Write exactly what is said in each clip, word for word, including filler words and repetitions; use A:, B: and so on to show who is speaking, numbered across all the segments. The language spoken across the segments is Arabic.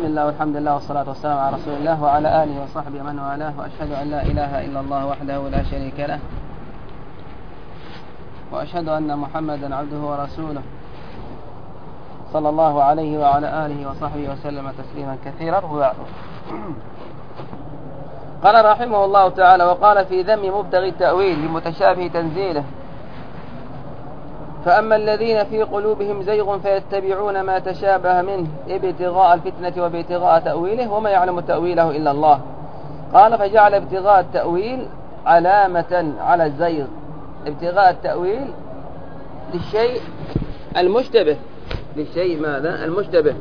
A: بسم الله والحمد لله والصلاة والسلام على رسول الله وعلى آله وصحبه من والاه، وأشهد أن لا إله إلا الله وحده لا شريك له، وأشهد أن محمدا عبده ورسوله صلى الله عليه وعلى آله وصحبه وسلم تسليما كثيرا. وبعد، قال رحمه الله تعالى: وقال في ذم مبتغي التأويل لمتشابه تنزيله: فأما الذين في قلوبهم زيغ فيتبعون ما تشابه منه ابتغاء الفتنة وابتغاء تأويله وما يعلم تأويله إلا الله. قال: فجعل ابتغاء التأويل علامة على الزيغ، ابتغاء التأويل للشيء المشتبه، للشيء ماذا؟ المشتبه،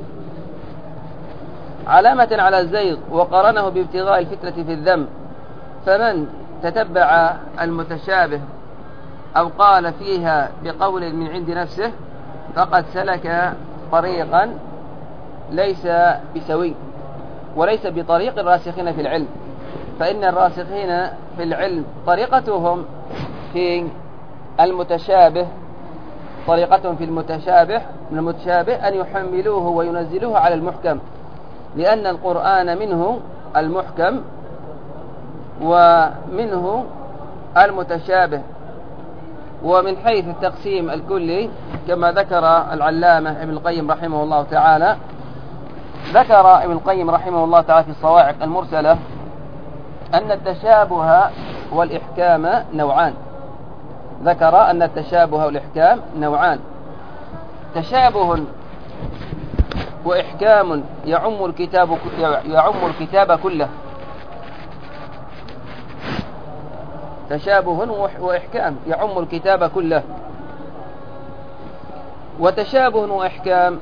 A: علامة على الزيغ، وقرنه بابتغاء الفتنة في الذم. فمن تتبع المتشابه أو قال فيها بقول من عند نفسه فقد سلك طريقا ليس بسوي وليس بطريق الراسخين في العلم، فإن الراسخين في العلم طريقتهم في المتشابه طريقتهم في المتشابه من المتشابه أن يحملوه وينزلوه على المحكم، لأن القرآن منه المحكم ومنه المتشابه. ومن حيث التقسيم الكلي كما ذكر العلامة ابن القيم رحمه الله تعالى، ذكر ابن القيم رحمه الله تعالى في الصواعق المرسلة أن التشابه والإحكام نوعان. ذكر أن التشابه والإحكام نوعان: تشابه وإحكام يعم الكتاب يعم الكتاب كله، تشابه وإحكام يعم الكتاب كله، وتشابه وإحكام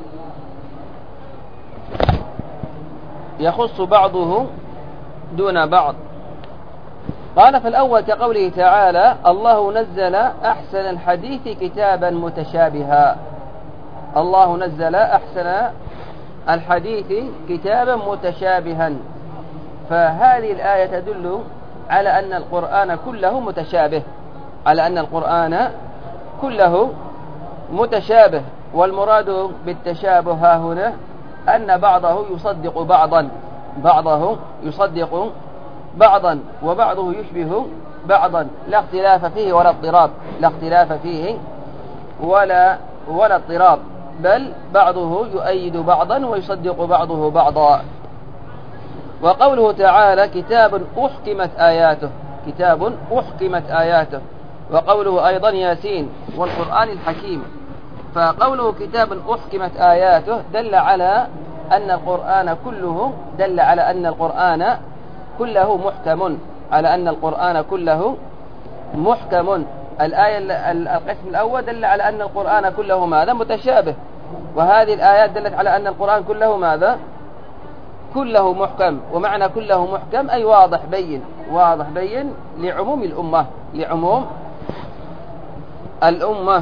A: يخص بعضه دون بعض. قال: فالأول كقوله تعالى: الله نزل أحسن الحديث كتابا متشابها. الله نزل أحسن الحديث كتابا متشابها، فهذه الآية تدل على أن القرآن كله متشابه، على أن القرآن كله متشابه. والمراد بالتشابه ها هنا أن بعضه يصدق بعضا بعضه يصدق بعضا وبعضه يشبه بعضا، لا اختلاف فيه ولا اضطراب لا اختلاف فيه ولا ولا اضطراب بل بعضه يؤيد بعضا ويصدق بعضه بعضا. وقوله تعالى: كتاب أحكمت آياته، كتاب أحكمت آياته. وقوله أيضا: ياسين والقرآن الحكيم. فقوله كتاب أحكمت آياته دل على أن القرآن كله دل على أن القرآن كله محكم، على أن القرآن كله محكم. الآية القسم الأول دل على أن القرآن كله ماذا؟ متشابه. وهذه الآيات دلت على أن القرآن كله ماذا؟ كله محكم. ومعنى كله محكم أي واضح بين، واضح بين لعموم الأمة، لعموم الأمة.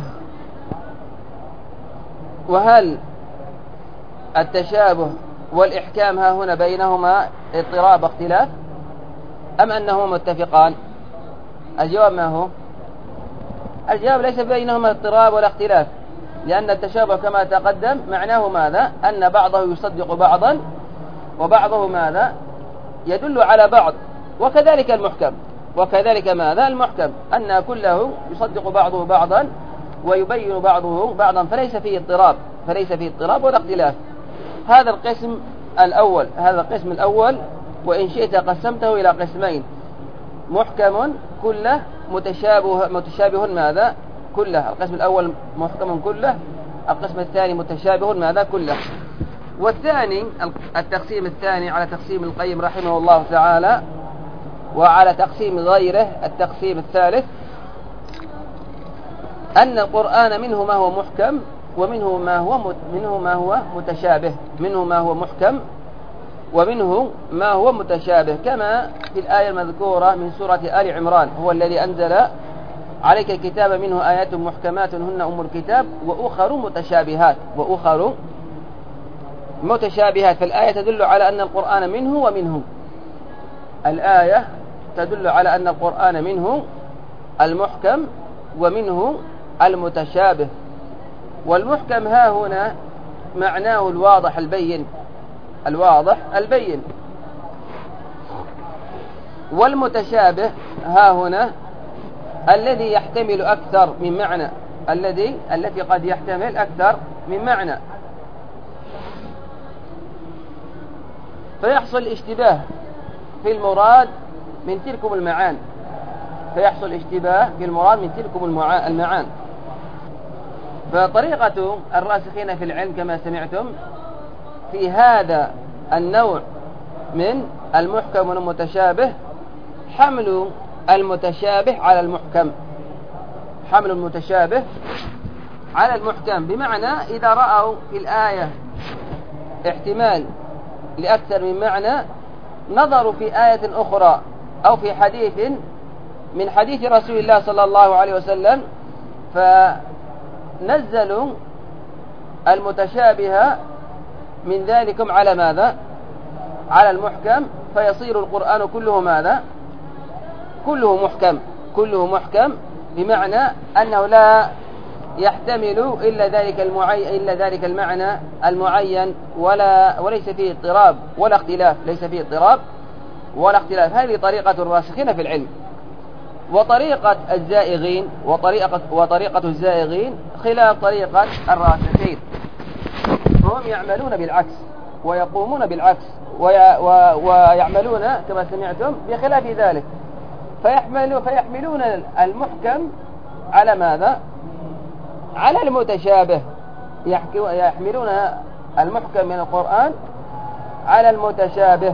A: وهل التشابه والإحكام ها هنا بينهما اضطراب اختلاف أم أنهما متفقان؟ الجواب ما هو؟ الجواب ليس بينهما اضطراب ولا اختلاف، لأن التشابه كما تقدم معناه ماذا؟ أن بعضه يصدق بعضا وبعضه ماذا؟ يدل على بعض. وكذلك المحكم، وكذلك ماذا؟ المحكم أن كله يصدق بعضه بعضا ويبين بعضه بعضا، فليس فيه اضطراب فليس فيه اضطراب ولا اختلاف. هذا القسم الأول هذا القسم الأول وإن شئت قسمته إلى قسمين: محكم كله، متشابه متشابه ماذا؟ كله. القسم الأول محكم كله، القسم الثاني متشابه ماذا؟ كله. والثاني التقسيم الثاني على تقسيم القيم رحمه الله تعالى وعلى تقسيم غيره التقسيم الثالث، أن القرآن منه ما هو محكم ومنه ما هو منه ما هو متشابه، منه ما هو محكم ومنه ما هو متشابه، كما في الآية المذكورة من سورة آل عمران: هو الذي أنزل عليك الكتاب منه آيات محكمات هن أم الكتاب وأخر متشابهات وأخر متشابهات. فالآية تدل على أن القرآن منه ومنه الآية تدل على أن القرآن منه المحكم ومنه المتشابه. والمحكم ها هنا معناه الواضح البين، الواضح البين. والمتشابه ها هنا الذي يحتمل أكثر من معنى، الذي التي قد يحتمل أكثر من معنى، فيحصل اشتباه في المراد من تلكم المعان فيحصل اشتباه في المراد من تلكم المعان. فطريقة الراسخين في العلم كما سمعتم في هذا النوع من المحكم والمتشابه حمل المتشابه على المحكم حمل المتشابه على المحكم، بمعنى إذا رأوا في الآية احتمال لأكثر من معنى نظروا في آية أخرى أو في حديث من حديث رسول الله صلى الله عليه وسلم فنزلوا المتشابه من ذلكم على ماذا؟ على المحكم، فيصير القرآن كله ماذا؟ كله محكم كله محكم بمعنى أنه لا يحتمل إلا ذلك المعين إلا ذلك المعنى المعين، ولا وليس فيه اضطراب ولا اختلاف ليس فيه اضطراب ولا اختلاف. هذه طريقة الراسخين في العلم. وطريقة الزائغين وطريقة وطريقة الزائغين خلاف طريقة الراسخين، فهم يعملون بالعكس ويقومون بالعكس وي ويعملون كما سمعتم بخلاف ذلك، فيحملون فيحملون المحكم على ماذا؟ على المتشابه. يحملون المحكم من القرآن على المتشابه،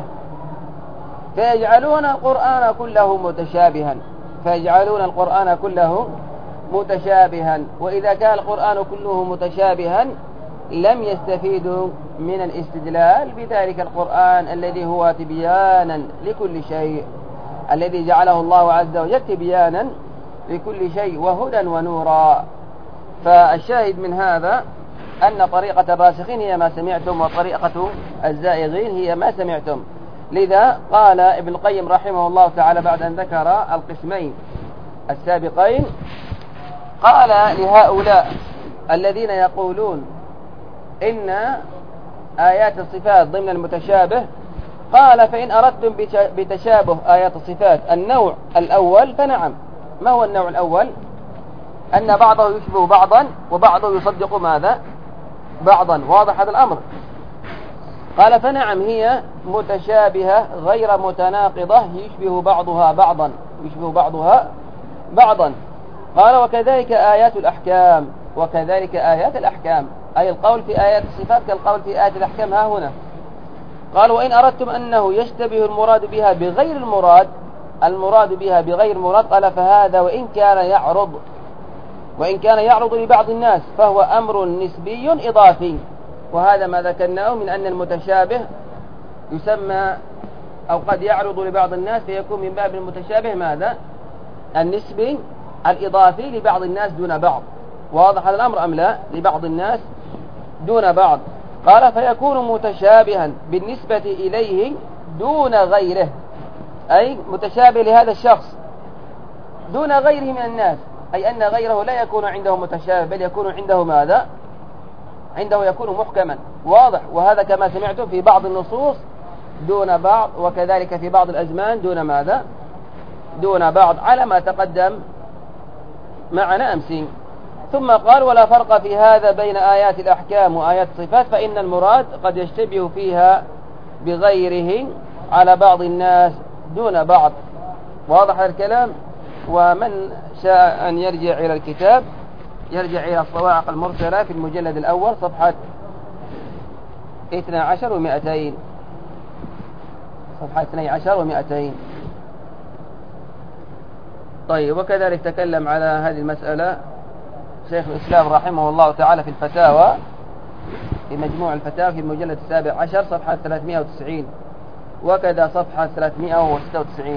A: فيجعلون القرآن كله متشابها فيجعلون القرآن كله متشابها وإذا كان القرآن كله متشابها لم يستفيدوا من الاستدلال بذلك القرآن الذي هو تبيانا لكل شيء، الذي جعله الله عز وجل تبيانا لكل شيء وهدى ونورا. فالشاهد من هذا أن طريقة الراسخين هي ما سمعتم وطريقة الزائغين هي ما سمعتم. لذا قال ابن القيم رحمه الله تعالى بعد أن ذكر القسمين السابقين قال لهؤلاء الذين يقولون إن آيات الصفات ضمن المتشابه، قال فإن أردتم بتشابه آيات الصفات النوع الأول فنعم. ما هو النوع الأول؟ أن بعضه يشبه بعضا وبعضه يصدق ماذا؟ بعضا. واضح هذا الأمر؟ قال فنعم هي متشابهة غير متناقضة يشبه بعضها بعضا يشبه بعضها بعضا. قال وكذلك آيات الأحكام وكذلك آيات الأحكام أي القول في آيات الصفات كالقول في آيات الأحكام ها هنا. قال وإن أردتم أنه يشتبه المراد بها بغير المراد المراد بها بغير المراد قال فهذا وإن كان يعرض وإن كان يعرض لبعض الناس فهو أمر نسبي إضافي. وهذا ما ذكرناه من أن المتشابه يسمى أو قد يعرض لبعض الناس فيكون من باب المتشابه ماذا؟ النسبي الإضافي لبعض الناس دون بعض. واضح هذا الأمر أم لا؟ لبعض الناس دون بعض. قال فيكون متشابها بالنسبة إليه دون غيره، أي متشابه لهذا الشخص دون غيره من الناس، أي أن غيره لا يكون عنده متشابه بل يكون عنده ماذا؟ عنده يكون محكما. واضح؟ وهذا كما سمعتم في بعض النصوص دون بعض وكذلك في بعض الأزمان دون ماذا؟ دون بعض على ما تقدم معنا أمس. ثم قال ولا فرق في هذا بين آيات الأحكام وآيات الصفات فإن المراد قد يشتبه فيها بغيره على بعض الناس دون بعض. واضح الكلام؟ ومن شاء أن يرجع إلى الكتاب يرجع إلى الصواعق المرسلة في المجلد الأول صفحة اثني عشر ومئتين صفحة اثني عشر ومئتين. طيب وكذلك تكلم على هذه المسألة شيخ الإسلام رحمه الله تعالى في الفتاوى في مجموع الفتاوى في المجلد السابع عشر صفحة ثلاثمائة وتسعين وكذا صفحة ثلاثمائة وستة وتسعين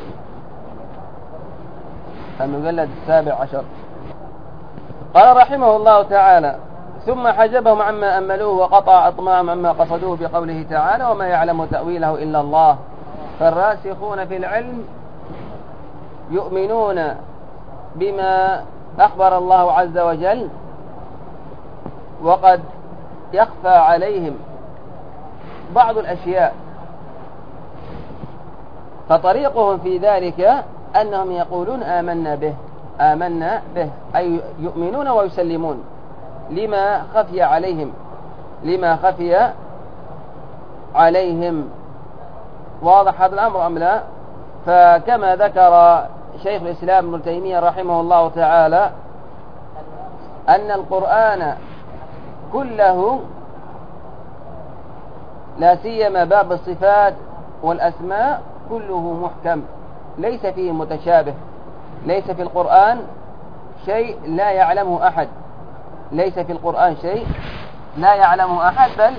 A: المجلد السابع عشر. قال رحمه الله تعالى ثم حجبهم عما أملوه وقطع أطماعهم عما قصدوه بقوله تعالى وما يعلم تأويله إلا الله. فالراسخون في العلم يؤمنون بما أخبر الله عز وجل وقد يخفى عليهم بعض الأشياء. فطريقهم في ذلك أنهم يقولون آمنا به آمنا به أي يؤمنون ويسلمون لما خفي عليهم لما خفي عليهم. واضح هذا الأمر أم لا؟ فكما ذكر شيخ الإسلام ابن تيمية رحمه الله تعالى أن القرآن كله لا سيما باب الصفات والأسماء كله محكم ليس فيه متشابه. ليس في القرآن شيء لا يعلمه أحد ليس في القرآن شيء لا يعلمه أحد بل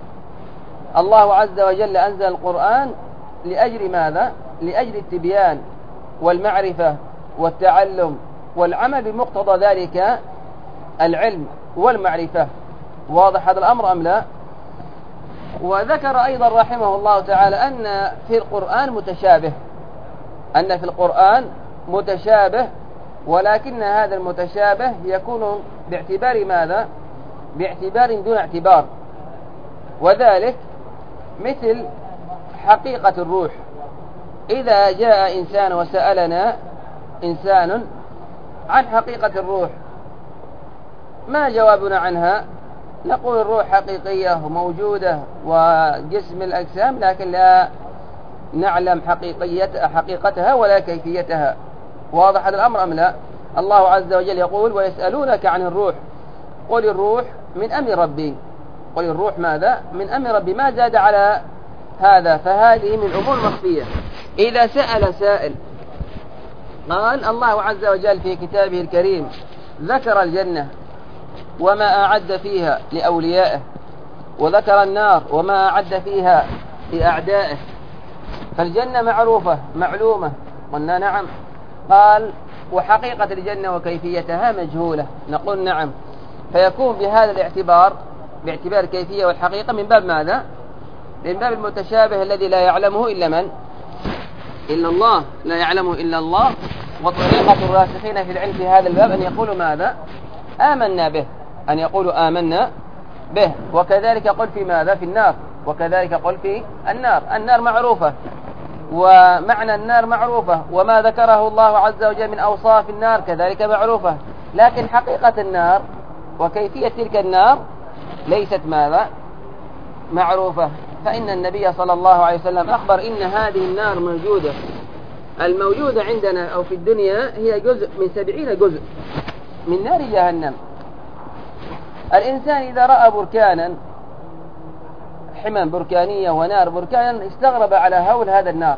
A: الله عز وجل أنزل القرآن لأجل ماذا؟ لأجل التبيان والمعرفة والتعلم والعمل بمقتضى ذلك العلم والمعرفة. واضح هذا الأمر أم لا؟ وذكر أيضا رحمه الله تعالى أن في القرآن متشابه أن في القرآن متشابه ولكن هذا المتشابه يكون باعتبار ماذا؟ باعتبار دون اعتبار. وذلك مثل حقيقة الروح. إذا جاء إنسان وسألنا إنسان عن حقيقة الروح ما جوابنا عنها؟ نقول الروح حقيقية وموجودة وجسم الأجسام لكن لا نعلم حقيقتها ولا كيفيتها. واضح هذا الأمر أم لا؟ الله عز وجل يقول ويسألونك عن الروح قل الروح من أمر ربي. قل الروح ماذا؟ من أمر ربي. ما زاد على هذا فهذه من أمور مخفية. إذا سأل سائل قال الله عز وجل في كتابه الكريم ذكر الجنة وما أعد فيها لأوليائه وذكر النار وما أعد فيها لأعدائه. فالجنة معروفة معلومة قلنا نعم. قال وحقيقة الجنة وكيفيتها مجهولة نقول نعم. فيكون بهذا الاعتبار باعتبار الكيفية والحقيقة من باب ماذا؟ من باب المتشابه الذي لا يعلمه إلا من؟ إلا الله لا يعلمه إلا الله. وطريقة الراسخين في العلم في هذا الباب أن يقولوا ماذا؟ آمنا به أن يقولوا آمنا به. وكذلك قل في ماذا؟ في النار. وكذلك قل في النار. النار معروفة ومعنى النار معروفة وما ذكره الله عز وجل من أوصاف النار كذلك معروفة. لكن حقيقة النار وكيفية تلك النار ليست ماذا؟ معروفة. فإن النبي صلى الله عليه وسلم أخبر إن هذه النار موجودة. الموجودة عندنا أو في الدنيا هي جزء من سبعين جزء من نار جهنم. الإنسان إذا رأى بركانا حمم بركانية ونار بركانا استغرب على هول هذا النار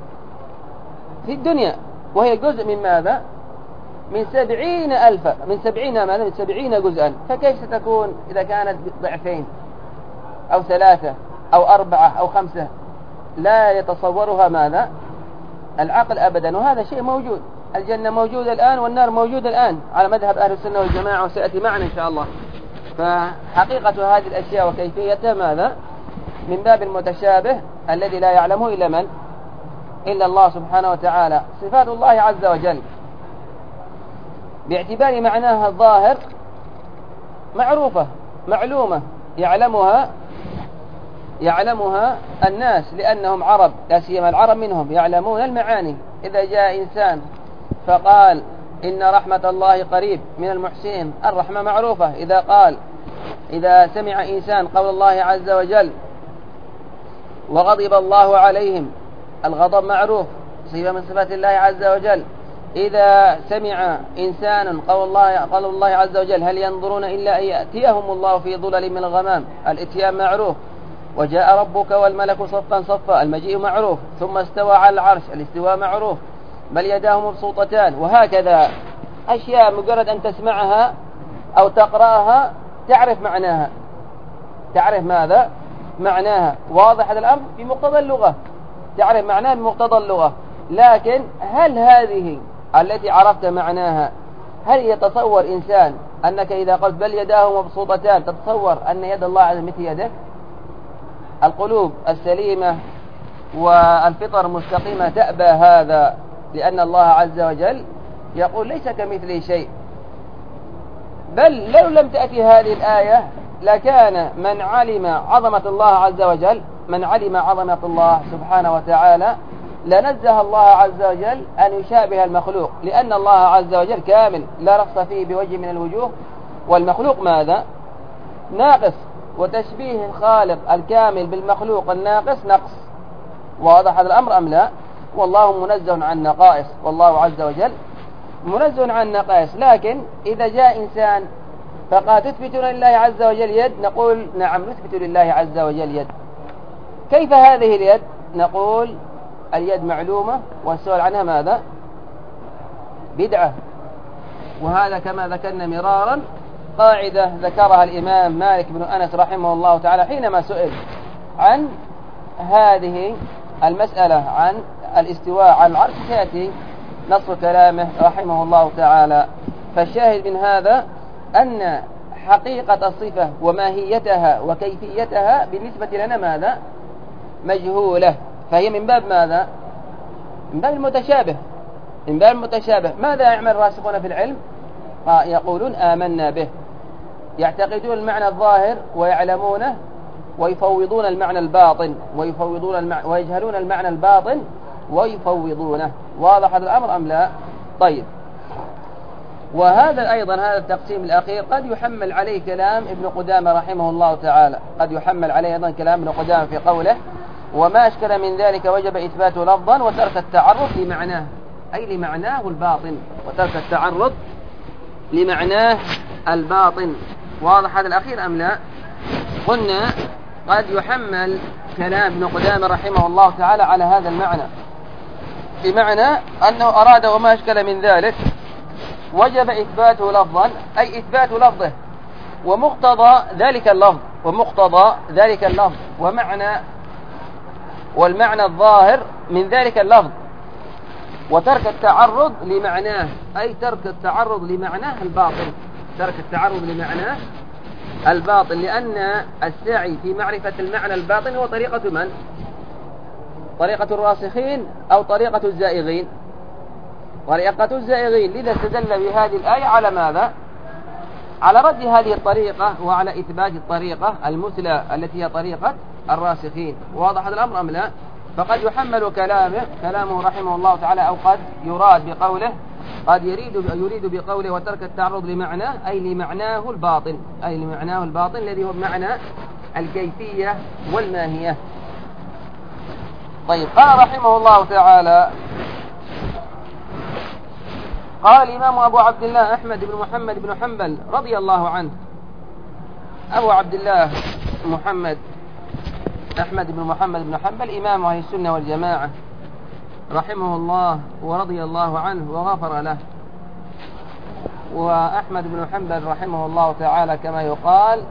A: في الدنيا وهي جزء من ماذا؟ من سبعين ألف من سبعين ماذا؟ من سبعين جزءا. فكيف ستكون إذا كانت ضعفين أو ثلاثة أو أربعة أو خمسة؟ لا يتصورها ماذا؟ العقل أبدا. وهذا شيء موجود. الجنة موجودة الآن والنار موجودة الآن على مذهب أهل السنة والجماعة وسيأتي معنا إن شاء الله. فحقيقة هذه الأشياء وكيفيتها ماذا؟ من باب المتشابه الذي لا يعلمه إلا من؟ إلا الله سبحانه وتعالى. صفات الله عز وجل باعتبار معناها الظاهر معروفة معلومة يعلمها يعلمها الناس لأنهم عرب لا سيما العرب منهم يعلمون المعاني. إذا جاء إنسان فقال إن رحمة الله قريب من المحسنين الرحمة معروفة. إذا قال إذا سمع إنسان قول الله عز وجل وغضب الله عليهم الغضب معروف صفة من صفات الله عز وجل. إذا سمع إنسان قول الله, قول الله عز وجل هل ينظرون إلا أن يأتيهم الله في ظلل من الغمام الإتيان معروف. وجاء ربك والملك صفا صفا المجيء معروف. ثم استوى على العرش الاستواء معروف. بل يداه مبسوطتان. وهكذا أشياء مجرد أن تسمعها أو تقرأها تعرف معناها تعرف ماذا؟ معناها. واضح هذا الأمر بمقتضى اللغة تعرف معناها بمقتضى اللغة. لكن هل هذه التي عرفت معناها هل يتصور إنسان أنك إذا قلت بل يداه مبسوطتان تتصور أن يد الله على مثل يدك؟ القلوب السليمة والفطر المستقيمة تأبى هذا لأن الله عز وجل يقول ليس كمثله شيء. بل لو لم تأتي هذه الآية لكان من علم عظمة الله عز وجل من علم عظمة الله سبحانه وتعالى لنزه الله عز وجل أن يشابه المخلوق، لأن الله عز وجل كامل لا نقص فيه بوجه من الوجوه، والمخلوق ماذا؟ ناقص، وتشبيه الخالق الكامل بالمخلوق الناقص نقص. واضح هذا الأمر أم لا؟ والله منزه عن نقائص، والله عز وجل منزه عن نقائص. لكن إذا جاء إنسان فقال تثبتون لله عز وجل يد، نقول نعم نثبت لله عز وجل يد. كيف هذه اليد؟ نقول اليد معلومة والسؤال عنها ماذا؟ بدعة. وهذا كما ذكرنا مرارا قاعدة ذكرها الإمام مالك بن أنس رحمه الله تعالى حينما سئل عن هذه المسألة عن الاستواء على العرش، سيأتي نص كلامه رحمه الله تعالى. فالشاهد من هذا أن حقيقة الصفة وماهيتها وكيفيتها بالنسبة لنا ماذا؟ مجهولة، فهي من باب ماذا؟ من باب المتشابه، من باب المتشابه. ماذا يعمل الراسخون في العلم؟ يقولون آمنا به، يعتقدون المعنى الظاهر ويعلمونه، ويفوضون المعنى الباطن ويفوضون المعنى ويجهلون المعنى الباطن ويفوضونه. واضح هذا الأمر أم لا؟ طيب، وهذا أيضا هذا التقسيم الأخير قد يحمل عليه كلام ابن قدامة رحمه الله تعالى، قد يحمل عليه أيضا كلام ابن قدامة في قوله وما أشكل من ذلك وجب إثباته لفظا وترك التعرض لمعناه، أي لمعناه الباطن، وترك التعرض لمعناه الباطن. واضح هذا الأخير أم لا؟ قلنا قد يحمل كلام ابن قدامة رحمه الله تعالى على هذا المعنى، بمعنى أنه أراد وما أشكل من ذلك وجب إثباته لفظا، أي إثبات لفظه ومقتضى ذلك اللفظ ومقتضى ذلك اللفظ ومعنى والمعنى الظاهر من ذلك اللفظ، وترك التعرض لمعناه، أي ترك التعرض لمعناه الباطل، ترك التعرض لمعناه الباطل. لأن السعي في معرفة المعنى الباطن هو طريقة من؟ طريقة الراسخين أو طريقة الزائغين؟ طريقة الزائغين. لذا استدل بهذه الآية على ماذا؟ على رد هذه الطريقة وعلى إثبات الطريقة المثلى التي هي طريقة الراسخين. واضح هذا الأمر أم لا؟ فقد يحمل كلامه كلامه رحمه الله تعالى، أو قد يراد بقوله، قد يريد يريد بقوله وترك التعرض لمعناه، أي لمعناه الباطن، أي لمعناه الباطن الذي هو معنى الكيفية والماهية. طيب، قال رحمه الله تعالى قال الإمام أبو عبد الله أحمد بن محمد بن حنبل رضي الله عنه. أبو عبد الله محمد أحمد بن محمد بن حنبل إمام أهل السنة والجماعة رحمه الله ورضي الله عنه وغفر له. وأحمد بن حنبل رحمه الله تعالى كما يقال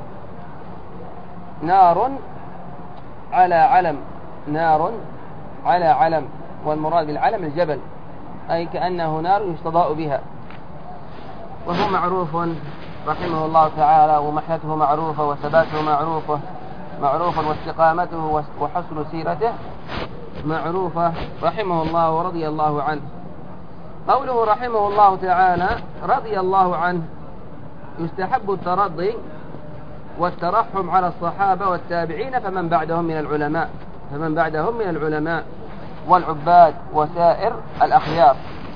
A: نار على علم، نار على علم، والمراد بالعلم الجبل، أي كأنه نار يستضاء بها. وهو معروف رحمه الله تعالى، ومحنته معروفة، وثباته معروفة معروفا، واستقامته وحسن سيرته معروفة رحمه الله ورضي الله عنه. قوله رحمه الله تعالى رضي الله عنه، يستحب الترضي والترحم على الصحابة والتابعين فمن بعدهم من العلماء فمن بعدهم من العلماء والعباد وسائر الأخيار.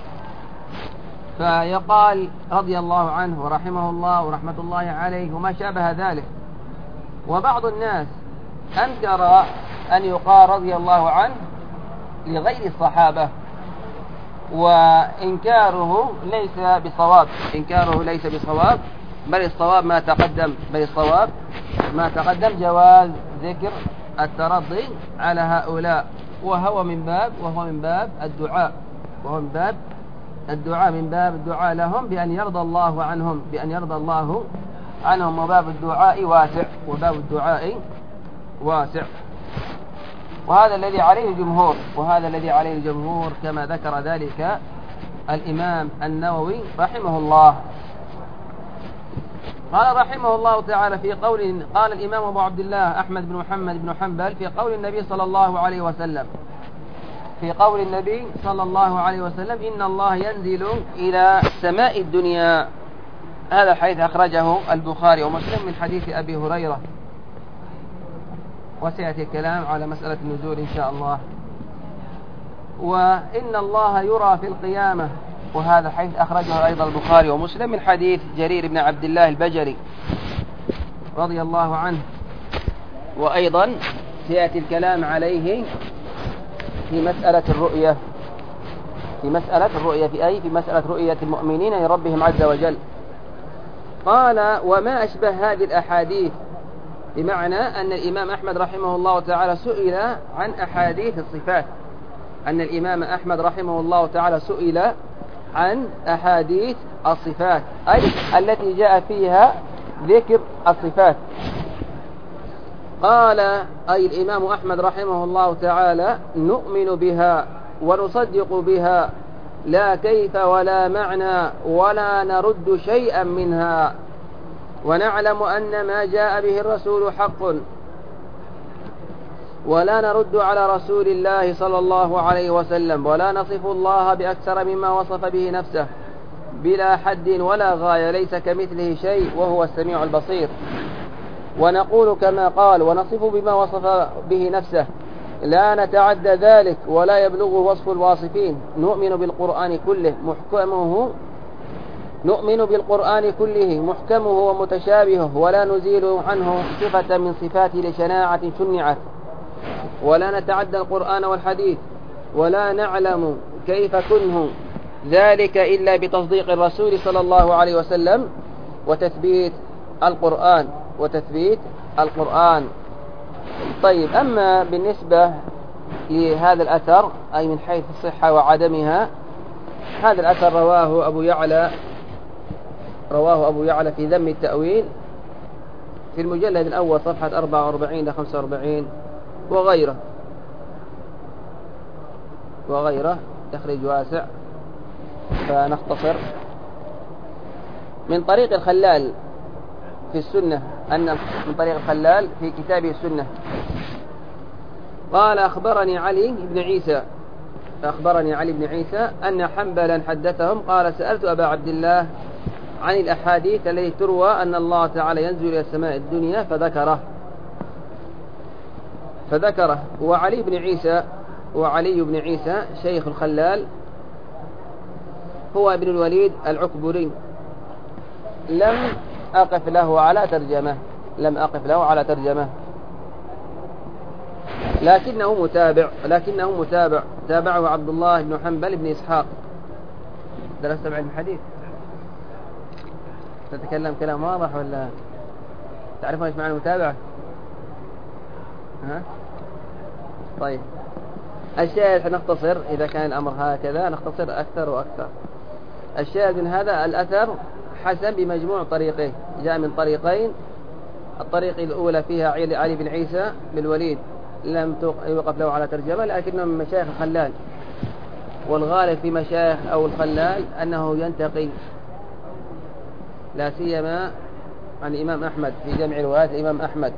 A: فيقال رضي الله عنه ورحمه الله ورحمة الله عليه وما شابه ذلك. وبعض الناس أنكر أن يقال رضي الله عنه لغير الصحابة، وإنكاره ليس بصواب، إنكاره ليس بصواب، بل الصواب ما تقدم بل الصواب ما تقدم جواز ذكر الترضي على هؤلاء، وهو من باب وهو من باب الدعاء وهو من باب الدعاء من باب الدعاء لهم بأن يرضى الله عنهم بأن يرضى الله عنهم وباب الدعاء واسع وباب الدعاء واسع. وهذا الذي عليه الجمهور وهذا الذي عليه الجمهور كما ذكر ذلك الإمام النووي رحمه الله. قال رحمه الله تعالى في قول قال الإمام أبو عبد الله أحمد بن محمد بن حنبل في قول النبي صلى الله عليه وسلم في قول النبي صلى الله عليه وسلم إن الله ينزل إلى سماء الدنيا. هذا الحديث أخرجه البخاري ومسلم من حديث أبي هريرة وسيأتي الكلام على مسألة النزول إن شاء الله. وإن الله يرى في القيامة، وهذا حيث أخرجه أيضا البخاري ومسلم من حديث جرير بن عبد الله البجلي رضي الله عنه. وأيضا سيأتي الكلام عليه في مسألة الرؤية، في مسألة الرؤية في أي في مسألة رؤية المؤمنين لربهم عز وجل. قال: وما أشبه هذه الأحاديث، بمعنى أن الإمام أحمد رحمه الله تعالى سئل عن أحاديث الصفات، أن الإمام أحمد رحمه الله تعالى سئل عن أحاديث الصفات، أي التي جاء فيها ذكر الصفات. قال أي الإمام أحمد رحمه الله تعالى: نؤمن بها ونصدق بها، لا كيف ولا معنى، ولا نرد شيئا منها، ونعلم أن ما جاء به الرسول حق، ولا نرد على رسول الله صلى الله عليه وسلم، ولا نصف الله بأكثر مما وصف به نفسه بلا حد ولا غاية، ليس كمثله شيء وهو السميع البصير. ونقول كما قال ونصف بما وصف به نفسه، لا نتعدى ذلك ولا يبلغ وصف الواصفين. نؤمن بالقرآن كله محكمه نؤمن بالقرآن كله محكمه ومتشابهه، ولا نزيل عنه صفة من صفاته لشناعة شنعت، ولا نتعدى القرآن والحديث، ولا نعلم كيف كنه ذلك إلا بتصديق الرسول صلى الله عليه وسلم وتثبيت القرآن وتثبيت القرآن. طيب، أما بالنسبة لهذا الأثر، أي من حيث الصحة وعدمها، هذا الأثر رواه أبو يعلى رواه أبو يعلى في ذم التأويل في المجلد الأول صفحة أربعة وأربعين إلى خمسة وأربعين، وغيره وغيره تخرج واسع، فنختصر. من طريق الخلال في السنة، أن من طريق الخلال في كتابه السنة قال: أخبرني علي بن عيسى أخبرني علي بن عيسى أن حنبلا حدثهم قال: سألت أبا عبد الله عن الأحاديث التي تروى أن الله تعالى ينزل إلى السماء الدنيا فذكره فذكره وعلي بن عيسى وعلي بن عيسى شيخ الخلال هو ابن الوليد العكبري، لم أقف له على ترجمة لم أقف له على ترجمة لكنه متابع لكنه متابع تابعه عبد الله بن حنبل بن إسحاق. درست بعلم الحديث؟ تتكلم كلام واضح ولا تعرفون ايش معنى المتابعة؟ ها؟ طيب، الشاهد نختصر، إذا كان الأمر هكذا نختصر أكثر وأكثر. الشاهد من هذا الأثر حسن بمجموع طريقه، جاء من طريقين. الطريق الأولى فيها علي بن عيسى بالوليد، لم يوقف له على ترجمة، لكنه من مشايخ الخلال، والغالب في مشايخ أو الخلال أنه ينتقي، لا سيما عن الإمام أحمد في جمع روايات الإمام أحمد.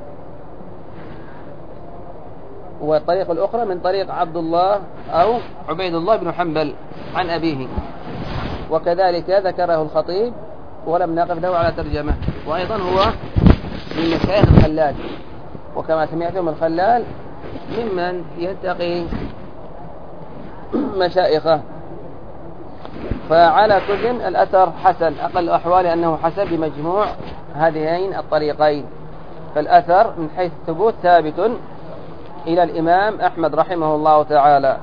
A: والطريق الأخرى من طريق عبد الله أو عبيد الله بن حنبل عن أبيه، وكذلك ذكره الخطيب ولم نقف له على ترجمة. وأيضا هو من مشايخ الخلال، وكما سمعتم الخلال ممن ينتقي مشايخه. فعلى كل الأثر حسن، أقل أحواله أنه حسن بمجموع هذين الطريقين. فالأثر من حيث الثبوت ثابت إلى الإمام أحمد رحمه الله تعالى،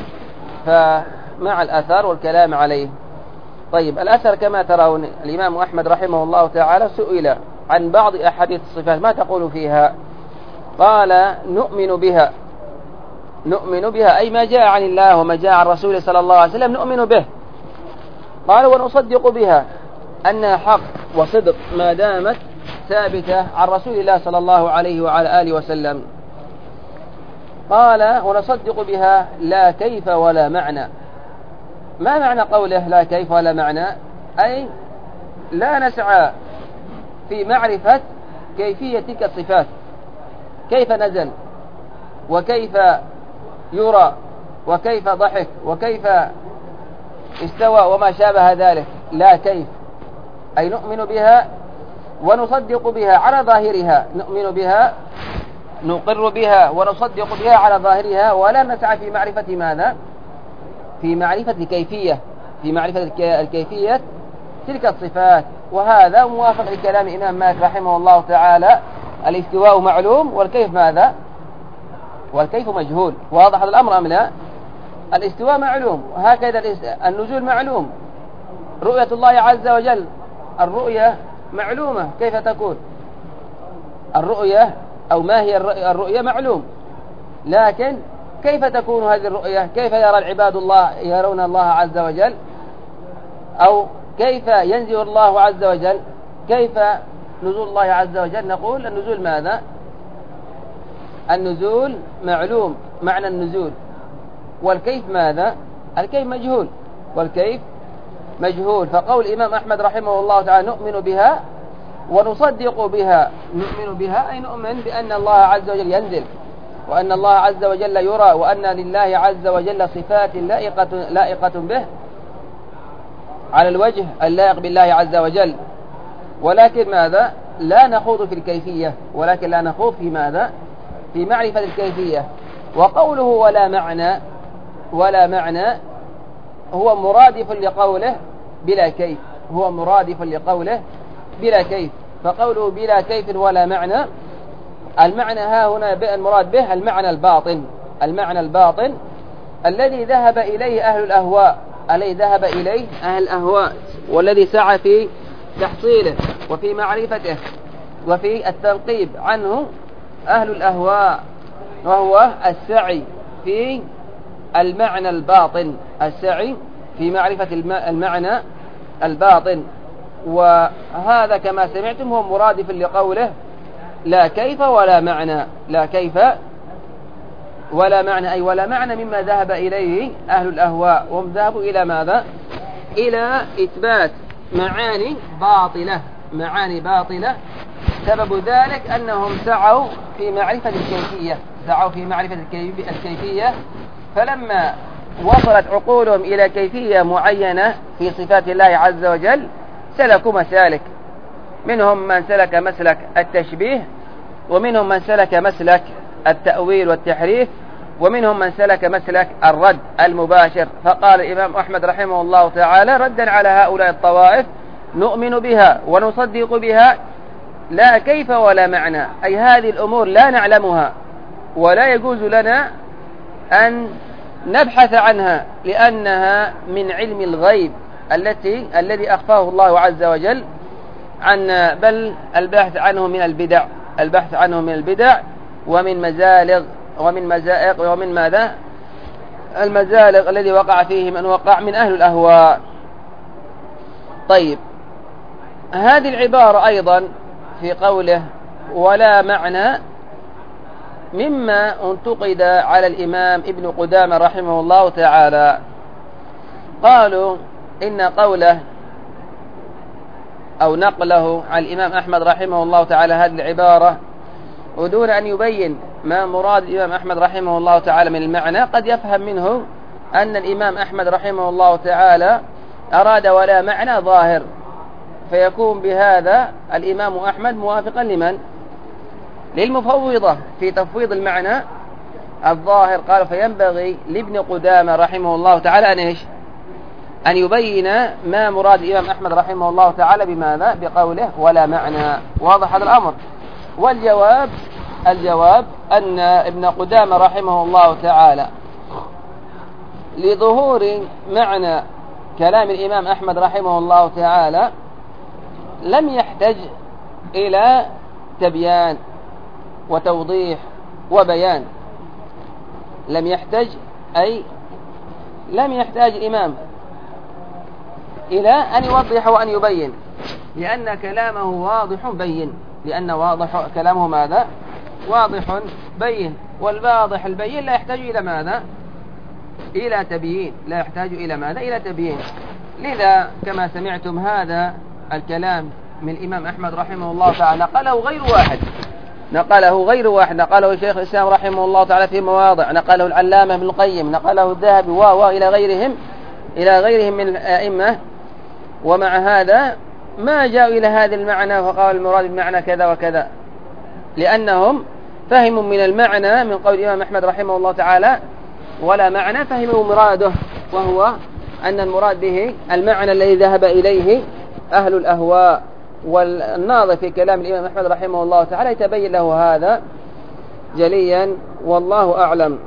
A: فمع الأثر والكلام عليه. طيب، الأثر كما ترون الإمام أحمد رحمه الله تعالى سئل عن بعض أحاديث الصفات، ما تقول فيها؟ قال: نؤمن بها نؤمن بها أي ما جاء عن الله وما جاء عن رسوله صلى الله عليه وسلم نؤمن به. قال: ونصدق بها أنها حق وصدق ما دامت ثابتة عن رسول الله صلى الله عليه وعلى آله وسلم. قال: ونصدق بها لا كيف ولا معنى. ما معنى قوله لا كيف ولا معنى؟ أي لا نسعى في معرفة كيفية تلك الصفات، كيف نزل وكيف يرى وكيف ضحك وكيف استوى وما شابه ذلك. لا كيف، أي نؤمن بها ونصدق بها على ظاهرها، نؤمن بها نقر بها ونصدق بها على ظاهرها، ولا نسعى في معرفة ماذا؟ في معرفة الكيفية، في معرفة الكيفية تلك الصفات. وهذا موافق لكلام الإمام مالك رحمه الله تعالى: الاستواء معلوم والكيف ماذا؟ والكيف مجهول. واضح هذا الأمر أم لا؟ الاستواء معلوم، وهكذا النزول معلوم. رؤية الله عز وجل، الرؤية معلومة، كيف تكون الرؤية أو ما هي الرؤية معلوم، لكن كيف تكون هذه الرؤية؟ كيف يرى العباد الله، يرون الله عز وجل؟ أو كيف ينزل الله عز وجل؟ كيف نزول الله عز وجل؟ نقول النزول ماذا؟ النزول معلوم، معنى النزول. والكيف ماذا؟ الكيف مجهول، والكيف مجهول. فقول الإمام أحمد رحمه الله تعالى: نؤمن بها ونصدق بها. نؤمن بها أي نؤمن بأن الله عز وجل ينزل، وأن الله عز وجل يرى، وأن لله عز وجل صفات لائقة, لائقة به على الوجه اللائق بالله عز وجل. ولكن ماذا؟ لا نخوض في الكيفية، ولكن لا نخوض في ماذا؟ في معرفة الكيفية. وقوله ولا معنى، ولا معنى هو مرادف لقوله بلا كيف، هو مرادف لقوله بلا كيف. فقوله بلا كيف ولا معنى، المعنى ها هنا المراد به المعنى الباطن، المعنى الباطن الذي ذهب إليه أهل الأهواء، الذي ذهب إليه أهل الأهواء، والذي سعى في تحصيله وفي معرفته وفي التنقيب عنه أهل الأهواء، وهو السعي في المعنى الباطن، السعي في معرفة المعنى الباطن. وهذا كما سمعتم هو مرادف لقوله لا كيف ولا معنى، لا كيف ولا معنى، أي ولا معنى مما ذهب إليه أهل الأهواء، وهم ذهبوا إلى ماذا؟ إلى إثبات معاني باطلة، معاني باطلة. سبب ذلك أنهم سعوا في معرفة الكيفية، سعوا في معرفة الكيفية، فلما وصلت عقولهم إلى كيفية معينة في صفات الله عز وجل سلكوا مسالك، منهم من سلك مسلك التشبيه، ومنهم من سلك مسلك التأويل والتحريف، ومنهم من سلك مسلك الرد المباشر. فقال الإمام أحمد رحمه الله تعالى ردا على هؤلاء الطوائف: نؤمن بها ونصدق بها لا كيف ولا معنى، أي هذه الأمور لا نعلمها ولا يجوز لنا أن نبحث عنها، لأنها من علم الغيب التي الذي أخفاه الله عز وجل عنا، بل البحث عنه من البدع، البحث عنه من البدع ومن مزالغ ومن مزائق ومن ماذا؟ المزالغ الذي وقع فيه من وقع من أهل الأهواء. طيب، هذه العبارة أيضا في قوله ولا معنى مما انتقد على الإمام ابن قدامة رحمه الله تعالى. قالوا إن قوله أو نقله عن الإمام أحمد رحمه الله تعالى هذه العبارة ودون أن يبين ما مراد الإمام أحمد رحمه الله تعالى من المعنى، قد يفهم منه أن الإمام أحمد رحمه الله تعالى أراد ولا معنى ظاهر، فيكون بهذا الإمام أحمد موافقا لمن؟ للمفوضة في تفويض المعنى الظاهر. قال فينبغي لابن قدامة رحمه الله تعالى أن إيش؟ أن يبين ما مراد الإمام أحمد رحمه الله تعالى بماذا؟ بقوله ولا معنى. واضح هذا الأمر؟ والجواب الجواب أن ابن قدامة رحمه الله تعالى لظهور معنى كلام الإمام أحمد رحمه الله تعالى لم يحتج إلى تبيان وتوضيح وبيان، لم يحتج أي لم يحتاج الإمام إلى أن يوضح وأن يبين، لأن كلامه واضح بين، لأن واضح كلامه ماذا؟ واضح بين، والواضح البين لا يحتاج إلى ماذا؟ إلى تبيين، لا يحتاج إلى ماذا؟ إلى تبيين. لذا كما سمعتم هذا الكلام من الإمام أحمد رحمه الله تعالى نقله غير واحد، نقله غير واحد، نقله شيخ الإسلام رحمه الله تعالى في مواضع، نقله العلامة ابن القيم، نقله الذهبي وإلى غيرهم إلى غيرهم من الأئمة. ومع هذا ما جاءوا إلى هذا المعنى فقال المراد المعنى كذا وكذا، لأنهم فهموا من المعنى من قول الإمام أحمد رحمه الله تعالى ولا معنى، فهموا مراده، وهو أن المراد به المعنى الذي ذهب إليه أهل الأهواء. والناظر في كلام الإمام أحمد رحمه الله تعالى يتبين له هذا جليا، والله أعلم.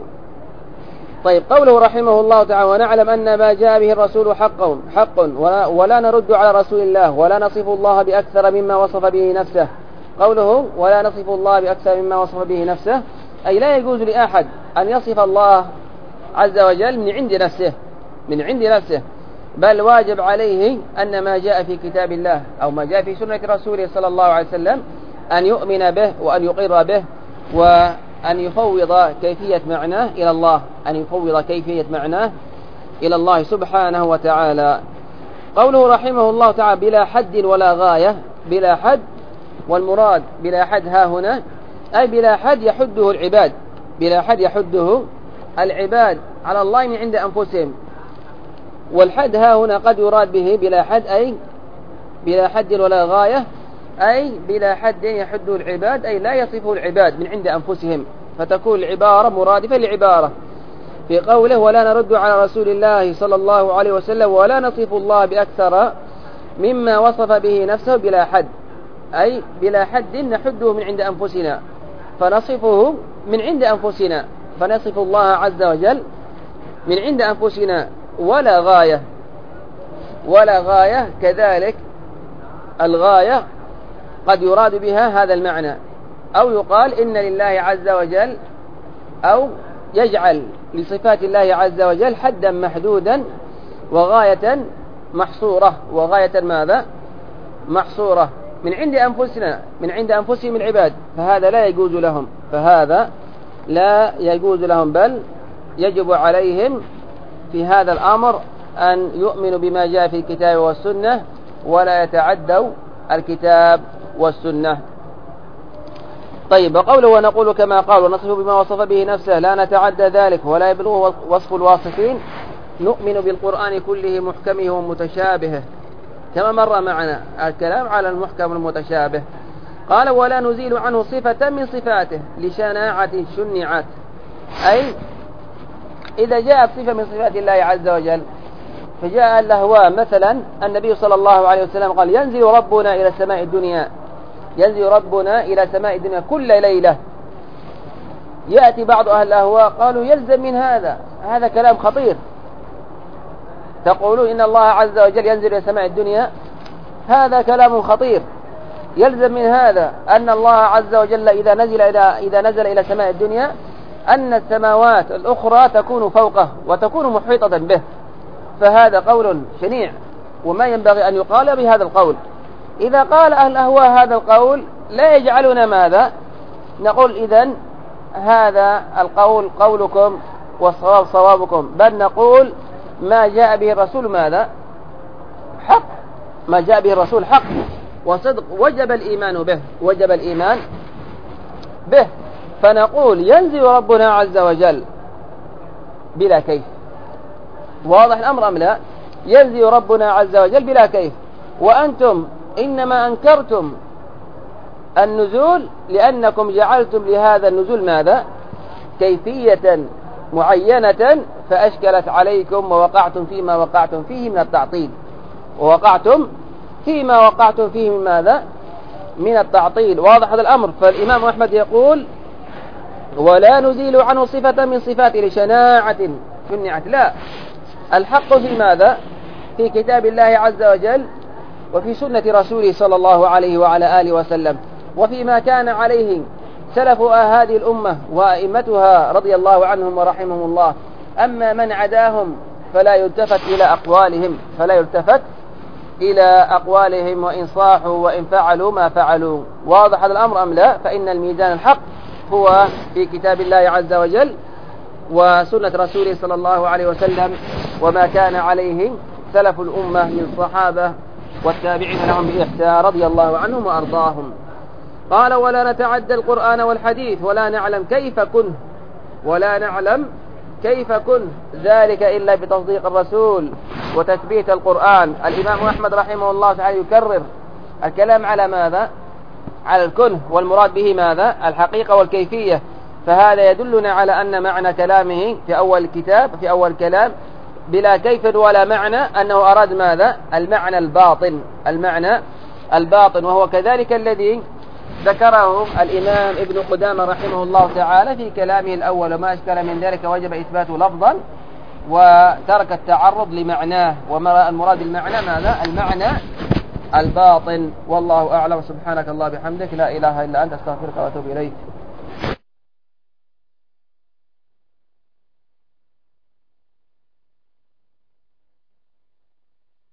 A: طيب، قوله رحمه الله تعالى: ونعلم أن ما جاء به الرسول حق حق ولا نرد على رسول الله ولا نصف الله بأكثر مما وصف به نفسه. قوله ولا نصف الله بأكثر مما وصف به نفسه، أي لا يجوز لأحد أن يصف الله عز وجل من عند نفسه من عند نفسه بل واجب عليه أن ما جاء في كتاب الله أو ما جاء في سنة رسوله صلى الله عليه وسلم أن يؤمن به وأن يقر به، وأن يفوض كيفية معناه إلى الله أن يفوض كيفية معناه إلى الله سبحانه وتعالى. قوله رحمه الله تعالى: بلا حد ولا غاية. بلا حد، والمراد بلا حد ها هنا أي بلا حد يحده العباد بلا حد يحده العباد على الله من عند أنفسهم. والحد ها هنا قد يراد به بلا حد أي بلا حد ولا غاية، أي بلا حد يحده العباد، أي لا يصفه العباد من عند أنفسهم، فتكون العبارة مرادفة لعبارة في قوله: ولا نرد على رسول الله صلى الله عليه وسلم ولا نصف الله بأكثر مما وصف به نفسه بلا حد، أي بلا حد نحده من عند أنفسنا فنصفه من عند أنفسنا فنصف الله عز وجل من عند أنفسنا. ولا غاية ولا غاية كذلك الغاية قد يراد بها هذا المعنى، أو يقال إن لله عز وجل، أو يجعل لصفات الله عز وجل حدا محدودا وغاية محصورة وغاية ماذا محصورة من عند أنفسنا من عند أنفسهم العباد، فهذا لا يجوز لهم فهذا لا يجوز لهم بل يجب عليهم في هذا الأمر أن يؤمنوا بما جاء في الكتاب والسنة ولا يتعدوا الكتاب والسنة. طيب، وقوله ونقول كما قال ونصف بما وصف به نفسه لا نتعدى ذلك ولا يبلغه وصف الواصفين، نؤمن بالقرآن كله محكمه ومتشابهه، كما مر معنا الكلام على المحكم المتشابه. قال ولا نزيل عنه صفة من صفاته لشناعة شنعت، أي إذا جاءت صفة من صفات الله عز وجل فجاء الأهواء، مثلا النبي صلى الله عليه وسلم قال: ينزل ربنا إلى السماء الدنيا ينزل ربنا إلى سماء الدنيا كل ليلة. يأتي بعض أهل الأهواء قالوا يلزم من هذا هذا كلام خطير، تقولون إن الله عز وجل ينزل إلى سماء الدنيا، هذا كلام خطير. يلزم من هذا أن الله عز وجل إذا نزل إلى إذا نزل إلى سماء الدنيا أن السماوات الأخرى تكون فوقه وتكون محيطة به، فهذا قول شنيع وما ينبغي أن يقال بهذا القول. إذا قال أهل الأهواء هذا القول لا يجعلنا ماذا نقول؟ إذن هذا القول قولكم والصواب صوابكم، بل نقول ما جاء به الرسول ماذا حق ما جاء به الرسول حق وصدق، وجب الإيمان به وجب الإيمان به فنقول ينزل ربنا عز وجل بلا كيف. واضح الأمر أم لا؟ ينزل ربنا عز وجل بلا كيف، وأنتم إنما أنكرتم النزول لأنكم جعلتم لهذا النزول ماذا كيفية معينة فأشكلت عليكم ووقعتم فيما وقعتم فيه من التعطيل ووقعتم فيما وقعتم فيه من ماذا من التعطيل. واضح هذا الأمر. فالإمام أحمد يقول ولا نزيل عنه صفة من صفاته لشناعة شنعت، لا، الحق في ماذا في كتاب الله عز وجل وفي سنة رسوله صلى الله عليه وعلى آله وسلم، وفيما كان عليه سلف هذه الأمة وأئمتها رضي الله عنهم ورحمهم الله. أما من عداهم فلا يلتفت إلى أقوالهم فلا يلتفت إلى أقوالهم وإن صاحوا وإن فعلوا ما فعلوا. واضح هذا الأمر أم لا؟ فإن الميزان الحق هو في كتاب الله عز وجل وسنة رسوله صلى الله عليه وسلم وما كان عليه سلف الأمة من الصحابة والتابعين لهم بإحسان رضي الله عنهم وأرضاهم. قال ولا نتعدى القرآن والحديث ولا نعلم كيف كن ولا نعلم كيف كن ذلك إلا بتصديق الرسول وتثبيت القرآن. الإمام أحمد رحمه الله تعالى يكرر الكلام على ماذا على الكنه، والمراد به ماذا؟ الحقيقة والكيفية. فهذا يدلنا على أن معنى كلامه في أول الكتاب في أول كلام بلا كيف ولا معنى أنه أراد ماذا؟ المعنى الباطن المعنى الباطن وهو كذلك الذي ذكره الإمام ابن قدامة رحمه الله تعالى في كلامه الأول، وما أشكل من ذلك وجب إثباته لفظا وترك التعرض لمعناه، والمراد بالمعنى ماذا؟ المعنى الباطن. والله أعلم. سبحانك الله بحمدك، لا إله إلا أنت، أستغفرك وأتوب إليك.